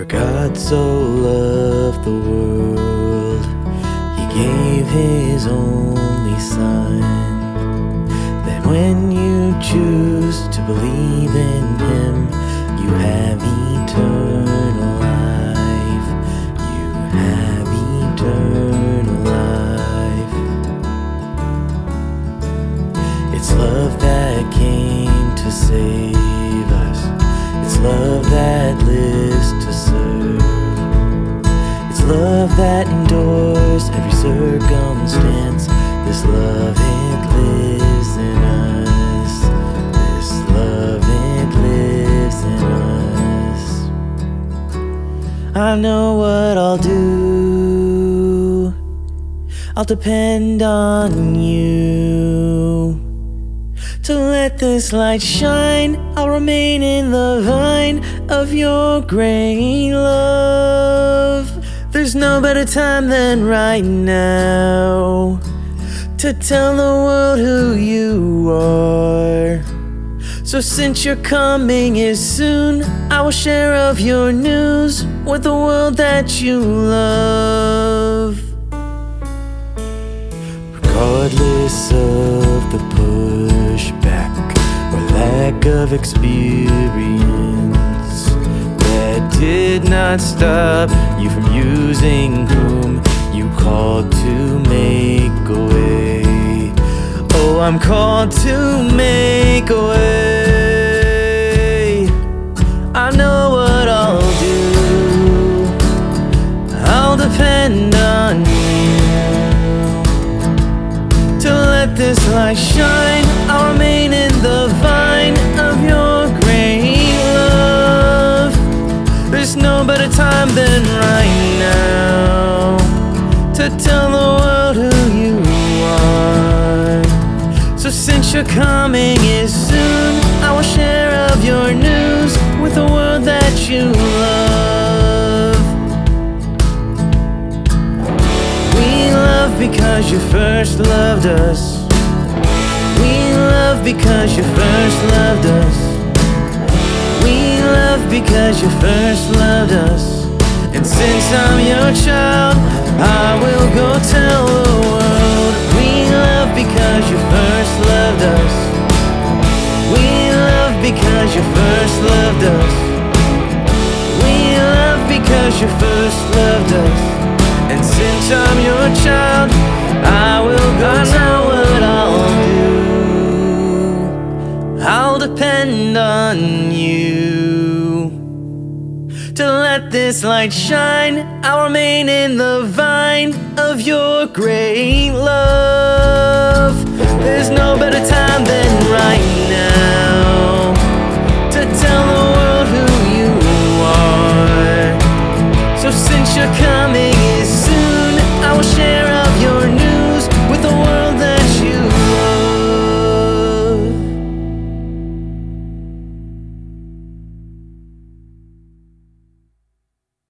For God so loved the world, He gave His only Son, that when you choose to believe in Him, you have eternal life. You have eternal life. It's love that came to save us. It's love that lives to serve. It's love that endures every circumstance. This love, it lives in us. This love, it lives in us. I know what I'll do. I'll depend on you to let this light shine. I'll remain in the vine of your great love. There's no better time than right now to tell the world who you are. So since your coming is soon, I will share of your news with the world that you love. Regardless of the pushback or lack of experience, that did not stop you from using whom you called to make a way. Oh, I'm called to make a way. I know what I'll do. I'll depend on you to let this light shine. I'll remain in the vine of your great love. There's no better time than right now to tell the world who you are. So since your coming is soon, I will share of your news with the world that you love. We love because you first loved us. We love because you first loved us. We love because you first loved us. And since I'm your child, I will go tell the world. We love because you first loved us. We love because you first loved us. We love because you first loved us. And since I'm your child, I will go tell what I'll do. I'll depend on you to let this light shine. I'll remain in the vine of your great love.